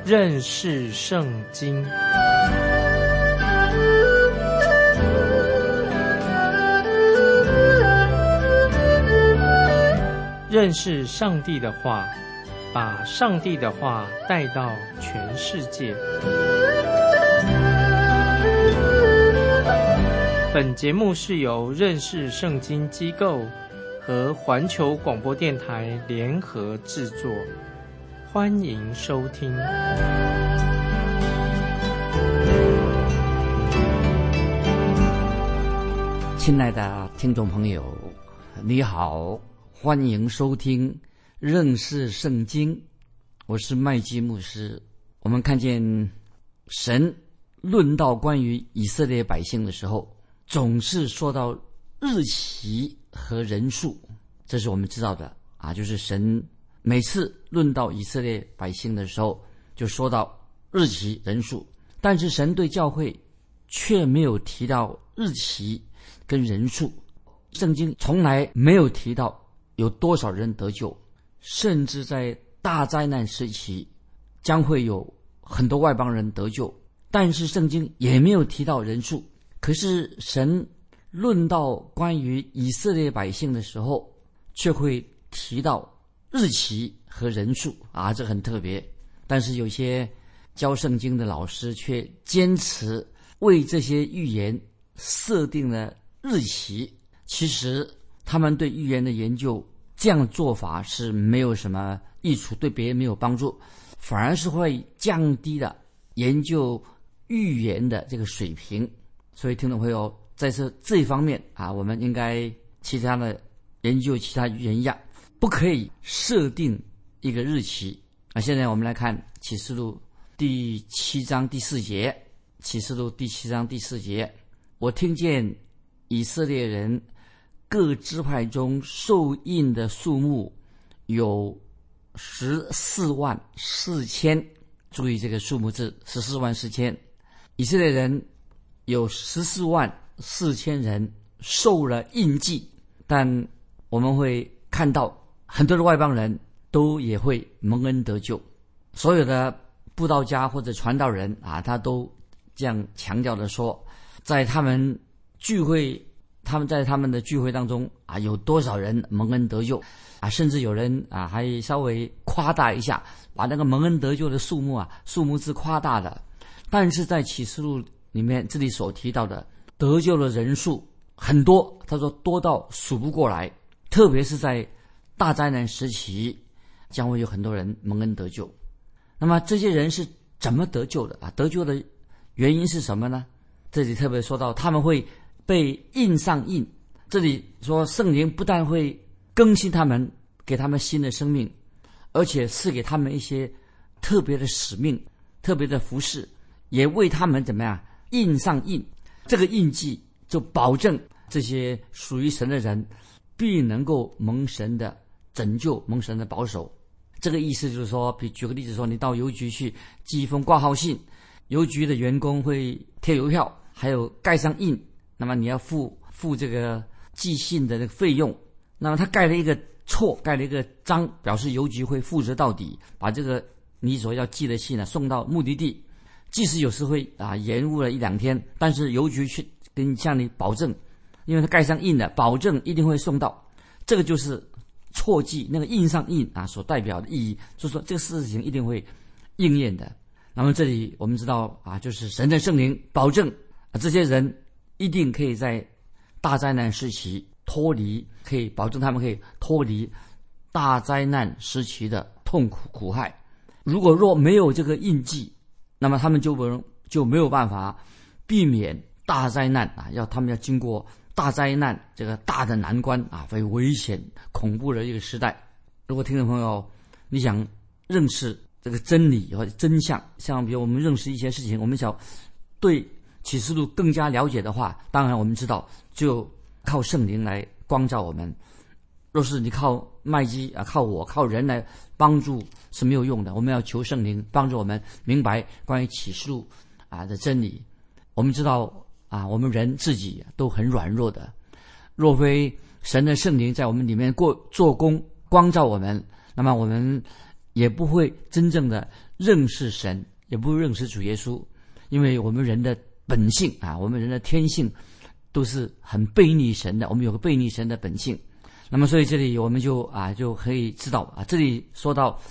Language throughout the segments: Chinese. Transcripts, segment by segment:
认识圣经。认识上帝的话，把上帝的话带到全世界。本节目是由认识圣经机构和环球广播电台联合制作，欢迎收听。 亲爱的听众朋友，你好，欢迎收听认识圣经，我是麦基牧师。我们看见神论到关于以色列百姓的时候，总是说到日期和人数，这是我们知道的啊，就是神每次论到以色列百姓的时候，就说到日期人数，但是神对教会却没有提到日期跟人数。圣经从来没有提到有多少人得救，甚至在大灾难时期将会有很多外邦人得救，但是圣经也没有提到人数。可是神论到关于以色列百姓的时候，却会提到日期和人数啊，这很特别。但是有些教圣经的老师却坚持为这些预言设定了日期。其实他们对预言的研究这样的做法是没有什么益处，对别人没有帮助，反而是会降低了研究预言的这个水平。所以听众朋友，在这一方面啊，我们应该其他的研究其他预言一样，不可以设定一个日期啊。现在我们来看启示录第7章第4节，启示录第7章第4节，我听见以色列人各支派中受印的数目有14万4千，注意这个数目字14万4千，以色列人有14万4千人受了印记。但我们会看到很多的外邦人都也会蒙恩得救，所有的布道家或者传道人啊，他都这样强调的说，在他们在他们的聚会当中啊，有多少人蒙恩得救啊？甚至有人啊还稍微夸大一下，把那个蒙恩得救的数目字夸大的。但是在启示录里面这里所提到的得救的人数很多，他说多到数不过来，特别是在大灾难时期将会有很多人蒙恩得救。那么这些人是怎么得救的啊？得救的原因是什么呢？这里特别说到他们会被印上印，这里说圣灵不但会更新他们，给他们新的生命，而且赐给他们一些特别的使命，特别的服事，也为他们怎么样印上印。这个印记就保证这些属于神的人必能够蒙神的拯救，蒙神的保守。这个意思就是说，举个例子说，你到邮局去寄一封挂号信，邮局的员工会贴邮票，还有盖上印，那么你要付这个寄信的这个费用。那么他盖了一个章，表示邮局会负责到底，把这个你所要寄的信送到目的地。即使有时会延误了1-2天，但是邮局去向你保证，因为他盖上印了，保证一定会送到。这个就是错记那个印上印所代表的意义，就是说这个事情一定会应验的。那么这里我们知道就是神的圣灵保证这些人一定可以在大灾难时期可以保证他们可以脱离大灾难时期的痛苦苦害。若没有这个印记，那么他们就没有办法避免大灾难他们要经过大灾难这个大的难关非危险恐怖的一个时代。如果听众朋友你想认识这个真理和真相，像比如我们认识一些事情，我们想对启示录更加了解的话，当然我们知道就靠圣灵来光照我们。若是你靠麦基靠我靠人来帮助是没有用的，我们要求圣灵帮助我们明白关于启示录的真理。我们知道我们人自己都很软弱的，若非神的圣灵在我们里面做工光照我们，那么我们也不会真正的认识神，也不会认识主耶稣。因为我们人的本性啊，我们人的天性都是很悖逆神的，我们有个悖逆神的本性。那么所以这里我们就可以知道这里说到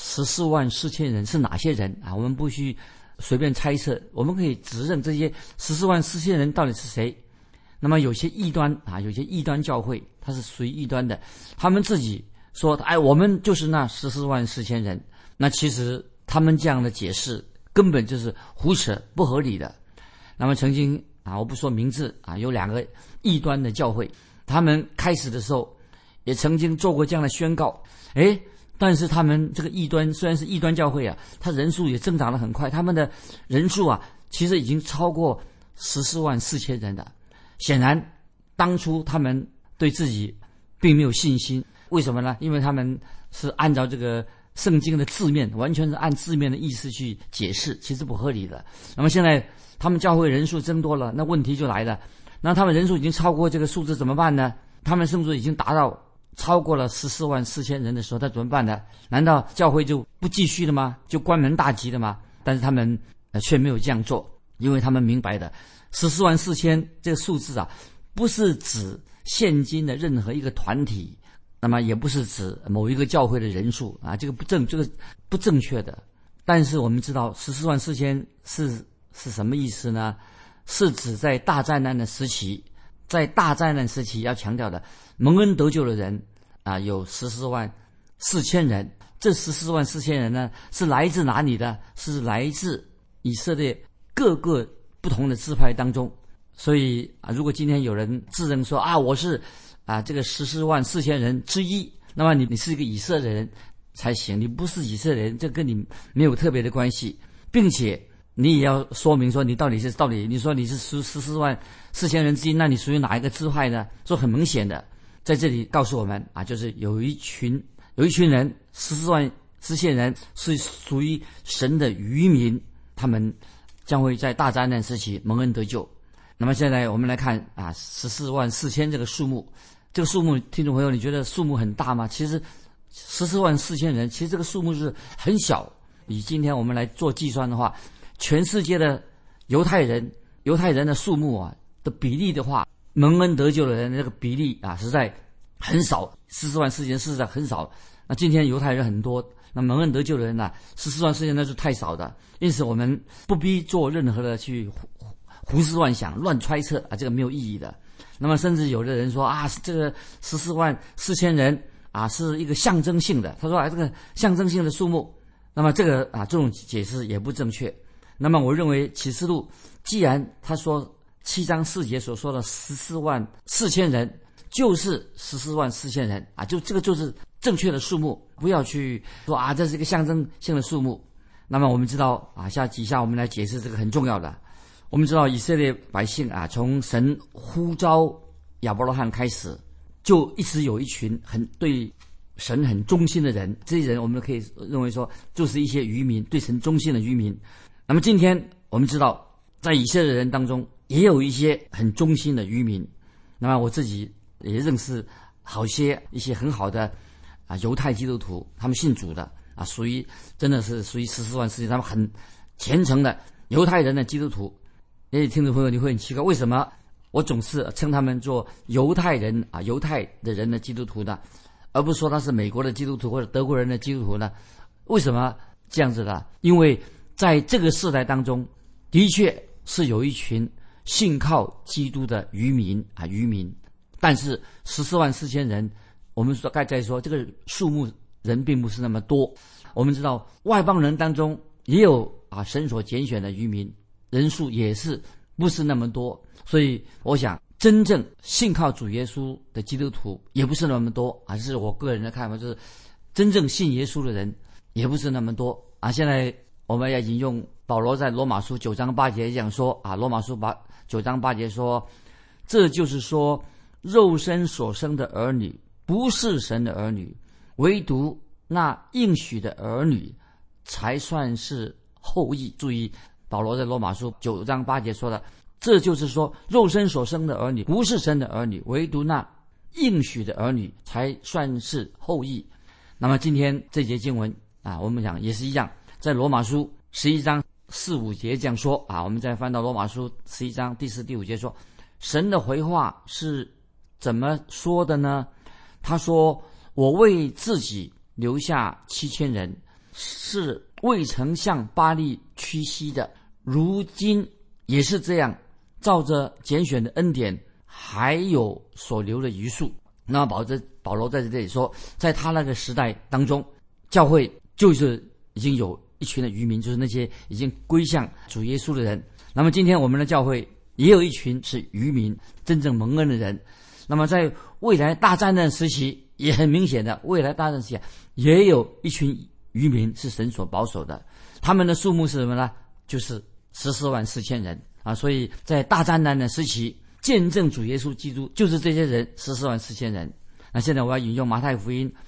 144000人是哪些人我们不需随便猜测，我们可以指认这些144000人到底是谁。那么有些异端有些异端教会，它是属于异端的，他们自己说我们就是那144000人。那其实他们这样的解释根本就是胡扯不合理的。那么曾经我不说名字有2个异端的教会，他们开始的时候也曾经做过这样的宣告，但是他们这个异端虽然是异端教会它人数也增长得很快，他们的人数其实已经超过144000人了。显然当初他们对自己并没有信心，为什么呢？因为他们是按照这个圣经的字面，完全是按字面的意思去解释，其实不合理的。那么现在他们教会人数增多了，那问题就来了，那他们人数已经超过这个数字怎么办呢？他们甚至已经达到超过了144000人的时候，他怎么办呢？难道教会就不继续了吗？就关门大吉了吗？但是他们却没有这样做，因为他们明白的144000这个数字不是指现今的任何一个团体，那么也不是指某一个教会的人数这个不正确的。但是我们知道144000是什么意思呢？是指在大灾难的时期，在大灾难时期要强调的蒙恩得救的人有144000人。这144000人呢，是来自哪里的？是来自以色列各个不同的支派当中。所以如果今天有人自认说我是这个144000人之一，那么你是一个以色列人才行，你不是以色列人，这跟你没有特别的关系，并且你也要说明说你到底你说你是144000人之一，那你属于哪一个支派呢？说很明显的，在这里告诉我们就是有一群人144000人是属于神的渔民，他们将会在大灾难时期蒙恩得救。那么现在我们来看144000这个数目，听众朋友，你觉得数目很大吗？其实144000人，其实这个数目是很小。以今天我们来做计算的话，全世界的犹太人的数目的比例的话，蒙恩得救的人这个比例实在很少，144000实在很少。那今天犹太人很多，那蒙恩得救的人144000那是太少的。因此我们不必做任何的去胡思乱想、乱揣测这个没有意义的。那么甚至有的人说这个144000人是一个象征性的，他说这个象征性的数目，那么这个这种解释也不正确。那么我认为启示录既然他说7章4节所说的144000人就是144000人就这个就是正确的数目，不要去说这是一个象征性的数目。那么我们知道几下我们来解释这个很重要的。我们知道以色列百姓从神呼召亚伯拉罕开始，就一直有一群对神很忠心的人，这些人我们可以认为说就是一些渔民，对神忠心的渔民。那么今天我们知道在以色列人当中也有一些很忠心的渔民，那么我自己也认识一些很好的犹太基督徒，他们信主的真的是属于144000，他们很虔诚的犹太人的基督徒。也许听众朋友你会很奇怪，为什么我总是称他们做犹太人犹太的人的基督徒呢，而不是说他是美国的基督徒或者德国人的基督徒呢？为什么这样子呢？因为在这个世代当中，的确是有一群信靠基督的渔民，但是144000人，我们说再说这个数目人并不是那么多。我们知道外邦人当中也有神所拣选的渔民，人数也是不是那么多。所以我想真正信靠主耶稣的基督徒也不是那么多，还是我个人的看法，就是真正信耶稣的人也不是那么多现在我们要引用保罗在罗马书9章8节讲说罗马书9章8节说，这就是说肉身所生的儿女不是神的儿女，唯独那应许的儿女才算是后裔。注意保罗在罗马书9章8节说的，这就是说肉身所生的儿女不是神的儿女，唯独那应许的儿女才算是后裔。那么今天这节经文我们讲也是一样，在罗马书11章4、5节这样说我们再翻到罗马书11章第4、第5节说，神的回话是怎么说的呢？他说，我为自己留下7000人，是未曾向巴力屈膝的，如今也是这样，照着拣选的恩典，还有所留的余数。那么保罗在这里说，在他那个时代当中，教会就是已经有一群的渔民，就是那些已经归向主耶稣的人。那么今天我们的教会也有一群是渔民，真正蒙恩的人。那么在未来大战争时期，也很明显的，未来大战时期也有一群渔民是神所保守的，他们的数目是什么呢？就是144000人所以在大战难的时期，见证主耶稣基督就是这些人144000人。那现在我要引用马太福音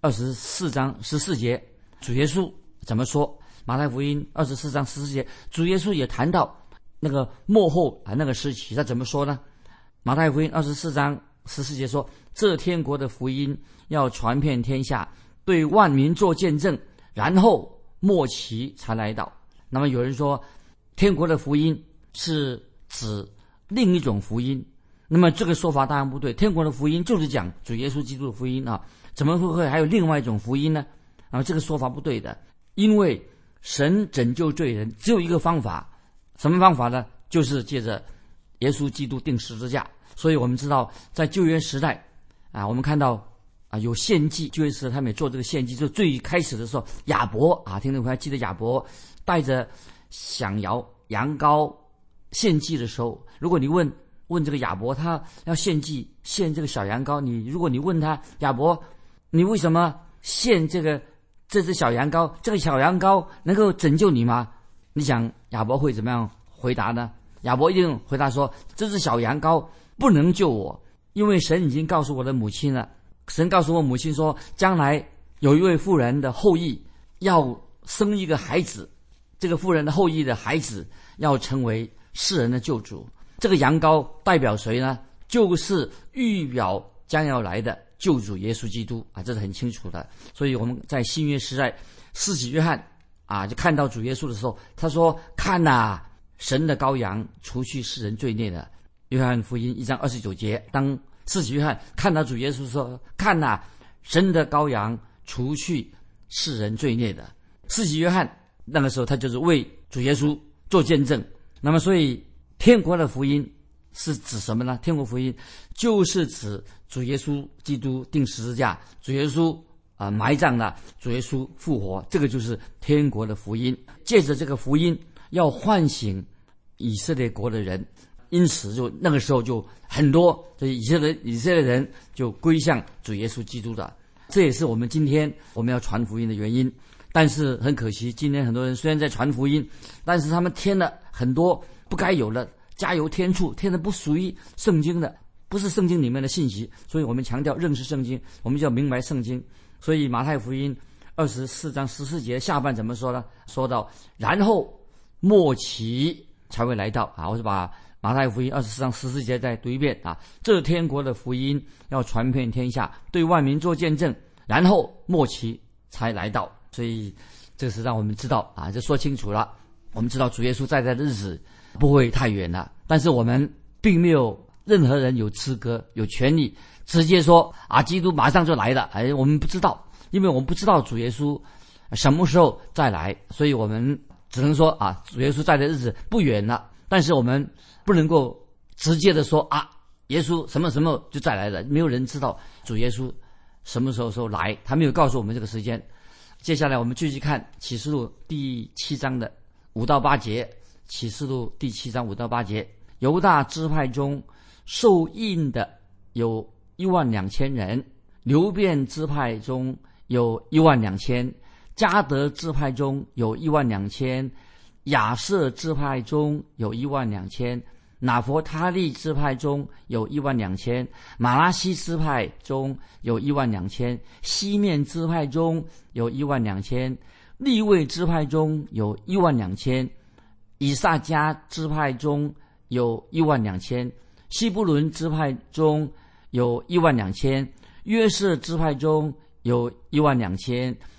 24章14节，主耶稣怎么说？马太福音24章14节，主耶稣也谈到那个末后那个时期，他怎么说呢？马太福音24章14节说，这天国的福音要传遍天下，对万民做见证，然后末期才来到。那么有人说，天国的福音是指另一种福音，那么这个说法当然不对，天国的福音就是讲主耶稣基督的福音怎么会还有另外一种福音呢？这个说法不对的，因为神拯救罪人只有一个方法，什么方法呢？就是借着耶稣基督钉十字架。所以我们知道在旧约时代我们看到有献祭，旧约时代他们也做这个献祭，就最开始的时候，亚伯听众朋友还记得亚伯带着响摇羊羔献祭的时候，如果你问这个亚伯，他要献祭献这个小羊羔，如果你问他，亚伯，你为什么献这只小羊羔？这个小羊羔能够拯救你吗？你想亚伯会怎么样回答呢？亚伯一定回答说，这只小羊羔不能救我，因为神已经告诉我的母亲了。神告诉我母亲说，将来有一位妇人的后裔要生一个孩子，这个妇人的后裔的孩子要成为世人的救主。这个羊羔代表谁呢？就是预表将要来的救主耶稣基督这是很清楚的。所以我们在新约时代，施洗约翰就看到主耶稣的时候，他说，看神的羔羊，除去世人罪孽的。约翰福音1章29节，当施洗约翰看到主耶稣说，看神的羔羊，除去世人罪孽的。施洗约翰那个时候他就是为主耶稣做见证。那么所以天国的福音是指什么呢？天国福音就是指主耶稣基督钉十字架，主耶稣埋葬了，主耶稣复活，这个就是天国的福音。借着这个福音要唤醒以色列国的人，因此那个时候就很多这以色列人就归向主耶稣基督的。这也是我们今天我们要传福音的原因。但是很可惜，今天很多人虽然在传福音，但是他们添了很多不该有的，加油添醋，添的不属于圣经的，不是圣经里面的信息。所以我们强调认识圣经，我们就要明白圣经。所以马太福音24章14节下半怎么说呢？说到然后末期才会来到我是把马太福音24章14节再读一遍这天国的福音要传遍天下，对万民做见证，然后末期才来到。所以这是让我们知道这说清楚了。我们知道主耶稣在的日子不会太远了，但是我们并没有任何人有资格有权利直接说基督马上就来了。我们不知道，因为我们不知道主耶稣什么时候再来，所以我们只能说主耶稣在的日子不远了。但是我们不能够直接的说耶稣什么什么就再来了，没有人知道主耶稣什么时候来，他没有告诉我们这个时间。接下来我们继续看启示录第7章的5到8节。启示录第7章5到8节，犹大支派中受印的有12000人，流便支派中有12000，迦得支派中有12000，亚设支派中有12000，拿弗他利支派中有12000，马拉西支派中有12000，西面支派中有12000，利未支派中有12000，以萨迦支派中有12000，西布伦支派中有12000，约瑟支派中有12000，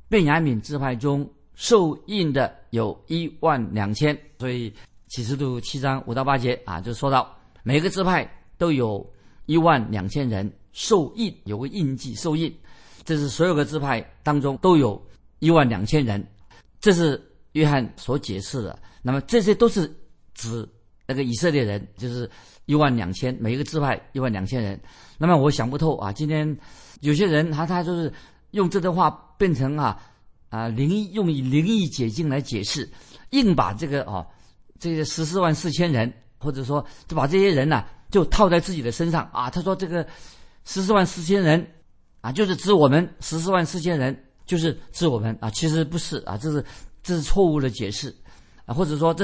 便雅悯支派中受印的有12000，所以启示录7章5到8节就说到每个支派都有12000人受印，有个印记受印，这是所有的支派当中都有12000人，这是约翰所解释的。那么这些都是指那个以色列人，就是12000，每一个支派12000人。那么我想不透今天有些人他就是用这段话变成用灵异解经来解释，硬把这个144000人，或者说就把这些人就套在自己的身上他说这个144000人就是指我们，144000人就是指我们其实不是这是错误的解释或者说这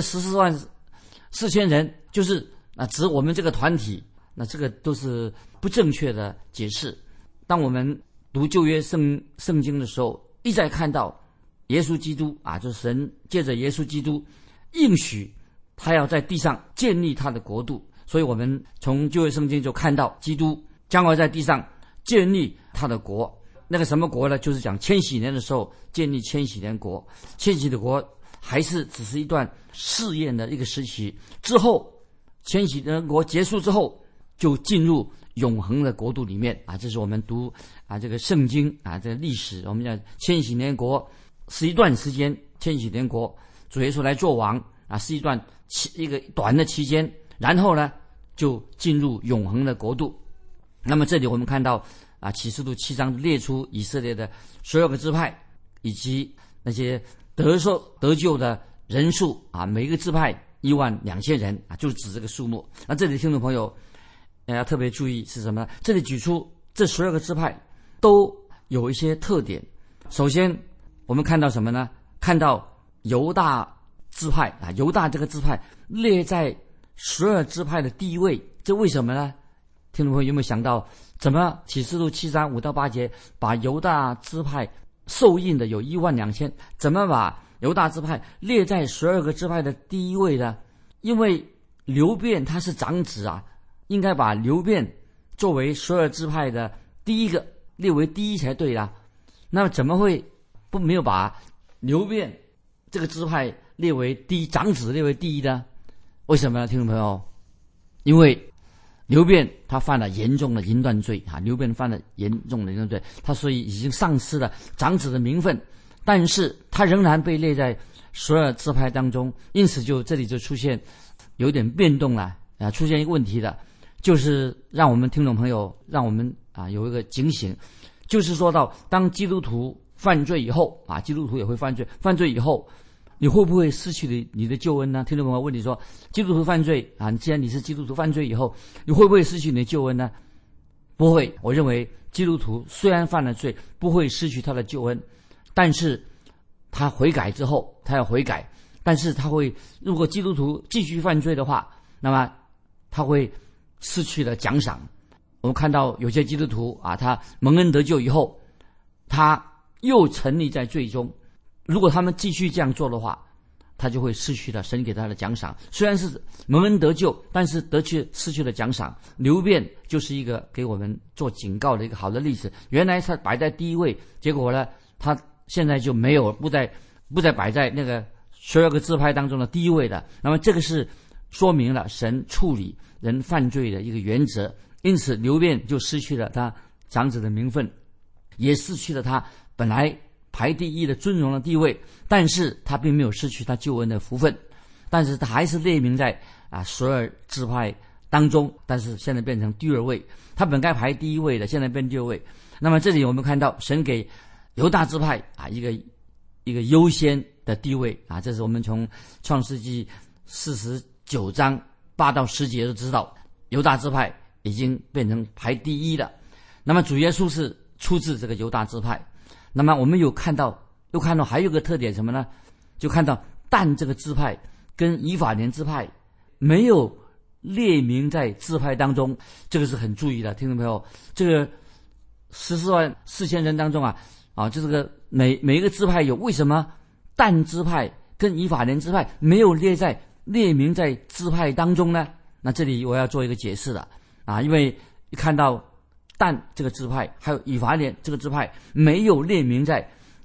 144000人就是指我们这个团体，那这个都是不正确的解释。当我们读旧约圣经的时候，一再看到耶稣基督就是神借着耶稣基督应许他要在地上建立他的国度，所以我们从旧约圣经就看到基督将要在地上建立他的国。那个什么国呢？就是讲千禧年的时候建立千禧年国。千禧的国还是只是一段试验的一个时期，之后千禧年国结束之后就进入永恒的国度里面这是我们读这个圣经这个历史，我们讲千禧年国是一段时间，千禧年国主耶稣来做王是一个短的期间，然后呢就进入永恒的国度。那么这里我们看到启示录7章列出以色列的所有的支派以及那些得救的人数每一个支派12000人就是指这个数目。那这里听众朋友要特别注意是什么呢？这里举出这所有的支派都有一些特点。首先我们看到什么呢？看到犹大支派犹大这个支派列在所有支派的第一位，这为什么呢？听众朋友有没有想到，怎么启示录7章5到8节把犹大支派受印的有12000，怎么把犹大支派列在12个支派的第一位呢？因为流便他是长子应该把流便作为12支派的第一个列为第一才对啦。那么怎么会没有把流便这个支派列为长子列为第一呢？为什么呢？听众朋友，因为流便他犯了严重的淫乱罪流便犯了严重的淫乱罪，他所以已经丧失了长子的名分，但是他仍然被列在12支派当中，因此这里就出现有点变动了出现一个问题的，就是让我们听众朋友让我们有一个警醒，就是说到当基督徒犯罪以后基督徒也会犯罪以后，你会不会失去你的救恩呢？听众朋友问你说，基督徒犯罪既然你是基督徒犯罪以后，你会不会失去你的救恩呢？不会。我认为基督徒虽然犯了罪，不会失去他的救恩，但是他悔改之后，他要悔改，但是如果基督徒继续犯罪的话，那么他会失去了奖赏。我们看到有些基督徒他蒙恩得救以后，他又沉溺在罪中，如果他们继续这样做的话，他就会失去了神给他的奖赏。虽然是蒙恩得救，但是失去了奖赏。流便就是一个给我们做警告的一个好的例子。原来他摆在第一位，结果呢，他现在就没有不再摆在那个12个支派当中的第一位的。那么这个是说明了神处理人犯罪的一个原则。因此流便就失去了他长子的名分，也失去了他本来排第一的尊荣的地位，但是他并没有失去他救恩的福分，但是他还是列名在12支派当中，但是现在变成第二位，他本该排第一位的，现在变第二位。那么这里我们看到神给犹大支派一个优先的地位这是我们从创世纪49章8到10节就知道，犹大支派已经变成排第一了。那么主耶稣是出自这个犹大支派。那么我们又看到还有一个特点什么呢？就看到但这个支派跟以法莲支派没有列名在支派当中，这个是很注意的，听众朋友。这个144000人当中就这个每一个支派有，为什么但支派跟以法莲支派没有列名在支派当中呢？那这里我要做一个解释了因为看到但这个支派还有以法莲这个支派没有列名在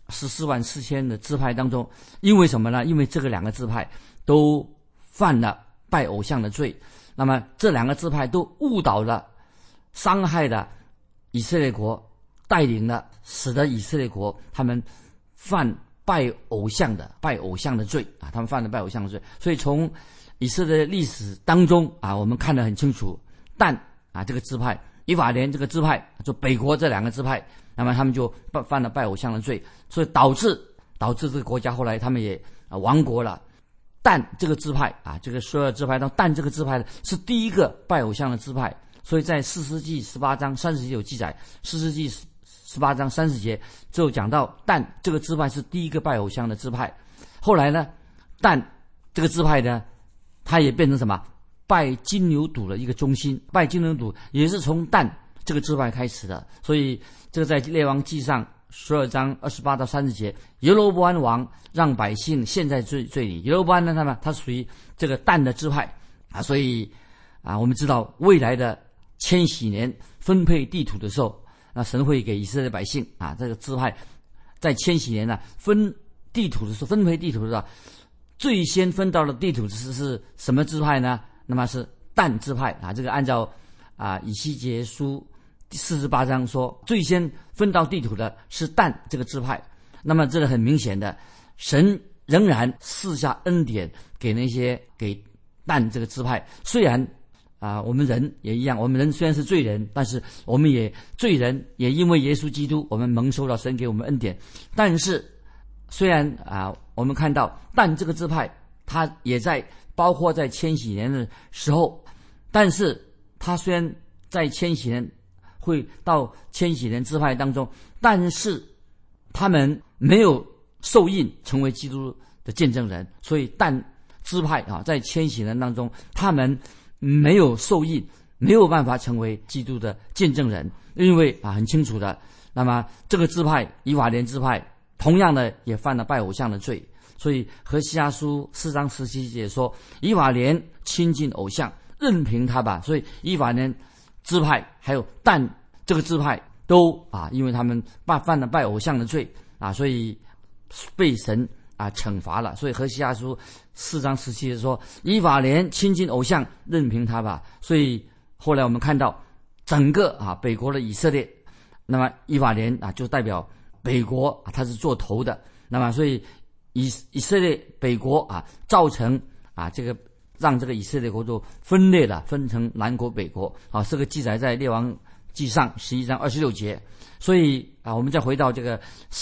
144000的支派当中，因为什么呢？因为这个两个支派都犯了拜偶像的罪，那么这两个支派都误导了、伤害了以色列国，带领了使得以色列国他们犯拜偶像的罪啊，他们犯了拜偶像的罪。所以从以色列历史当中啊，我们看得很清楚，但啊这个支派，以法莲这个支派，就北国这两个支派，那么他们就犯了拜偶像的罪，所以导致这个国家后来他们也亡国了。但这个支派啊，这个所有支派当中，但这个支派是第一个拜偶像的支派，所以在士师记18章30节有记载，士师记18章30节就讲到，但这个支派是第一个拜偶像的支派。后来呢，但这个支派呢，它也变成什么？拜金牛犊的一个中心，拜金牛犊也是从但这个支派开始的。所以这个在列王记上12章28到30节，耶罗波安王让百姓陷在罪里。耶罗波安呢，他属于这个但的支派啊，所以啊，我们知道未来的千禧年分配地土的时候，那神会给以色列百姓啊，这个支派在千禧年呢分配地土的时候，最先分到的地土是什么支派呢？那么是但支派啊。这个按照以西结书第48章说，最先分到地土的是但这个支派。那么这个很明显的，神仍然赐下恩典给但这个支派。虽然我们人也一样，我们人虽然是罪人，但是我们罪人也因为耶稣基督，我们蒙受到神给我们恩典。但是虽然我们看到但这个支派，它也包括在千禧年的时候，但是它虽然在千禧年会到千禧年支派当中，但是他们没有受印成为基督的见证人。所以但支派在千禧年当中，他们没有受印，没有办法成为基督的见证人。因为很清楚的，那么这个支派以法莲支派同样的也犯了拜偶像的罪。所以何西阿书4章17节说，以法莲亲近偶像，任凭他吧。所以以法莲支派还有但这个支派都因为他们犯了拜偶像的罪所以被神惩罚了。所以何西阿书4章17节说，以法莲亲近偶像，任凭他吧。所以后来我们看到整个北国的以色列，那么以法莲就代表北国他是做头的。那么所以以色列北国造成这个让这个以色列国就分裂了，分成南国北国这个记载在列王记上11章26节。所以我们再回到这个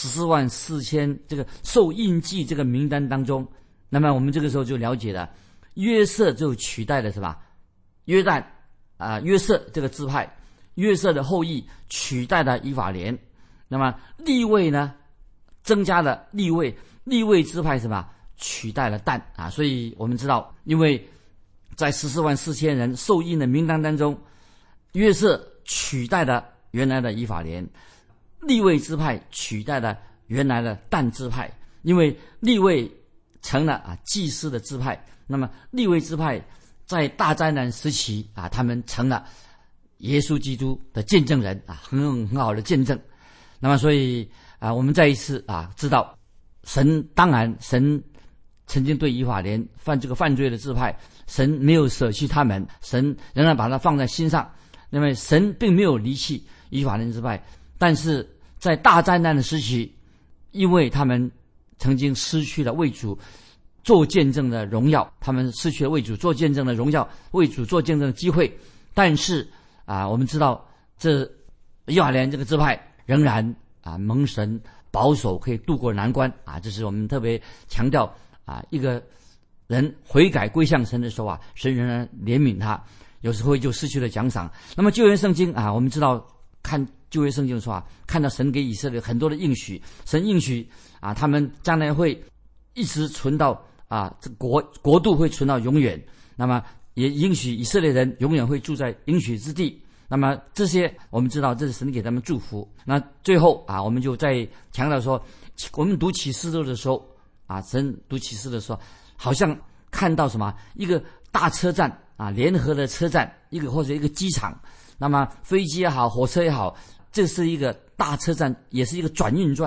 144000这个受印记这个名单当中，那么我们这个时候就了解了，约瑟就取代了什么？约瑟这个支派，约瑟的后裔取代了以法莲。那么利未呢，增加了利未支派什么？取代了但所以我们知道，因为在144000人受印的名单当中，约瑟取代了原来的以法莲，利未支派取代了原来的但支派。因为利未成了祭司的支派，那么利未支派在大灾难时期他们成了耶稣基督的见证人很好的见证。那么所以我们再一次知道，当然神曾经对以法莲这个犯罪的支派，神没有舍弃他们，神仍然把它放在心上。因为神并没有离弃以法莲支派，但是在大灾难的时期，因为他们曾经失去了为主做见证的荣耀，他们失去了为主做见证的荣耀，为主做见证的机会。但是我们知道这以法莲这个支派仍然蒙神保守，可以度过难关这是我们特别强调一个人悔改归向神的时候神仍然怜悯他，有时候就失去了奖赏。那么旧约圣经我们知道看旧约圣经的时候看到神给以色列很多的应许，神应许他们将来会一直存到这国度会存到永远，那么也应许以色列人永远会住在应许之地。那么这些我们知道这是神给他们祝福。那最后我们就再强调说，我们读启示录的时候神读启示的时候，好像看到什么一个大车站联合的车站，或者一个机场，那么飞机也好，火车也好，这是一个大车站，也是一个转运站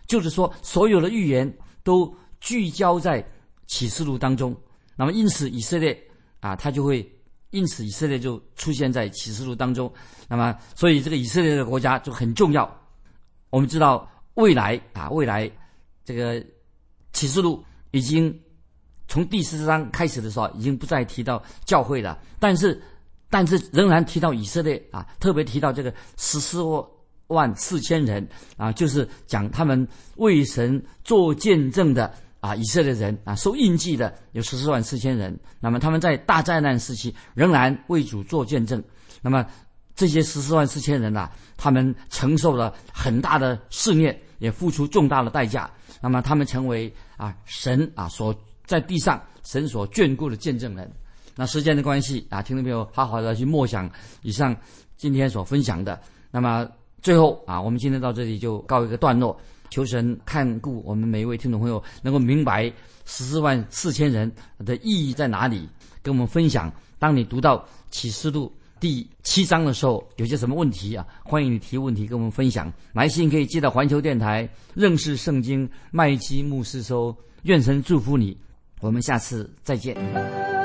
就是说所有的预言都聚焦在启示录当中。那么因此以色列就出现在启示录当中。那么所以这个以色列的国家就很重要。我们知道未来这个启示录已经从第14章开始的时候已经不再提到教会了，但是仍然提到以色列特别提到这个14万4千人就是讲他们为神做见证的以色列人受印记的有14万4千人。那么他们在大灾难时期仍然为主做见证。那么这些14万4千人他们承受了很大的试炼，也付出重大的代价。那么他们成为神所在地上神所眷顾的见证人。那时间的关系听众朋友好好的去默想以上今天所分享的。那么最后我们今天到这里就告一个段落。求神看顾我们每一位听众朋友能够明白14万4千人的意义在哪里，跟我们分享。当你读到启示录第7章的时候有些什么问题欢迎你提问题跟我们分享。来信可以寄到环球电台认识圣经麦基牧师收。愿神祝福你，我们下次再见。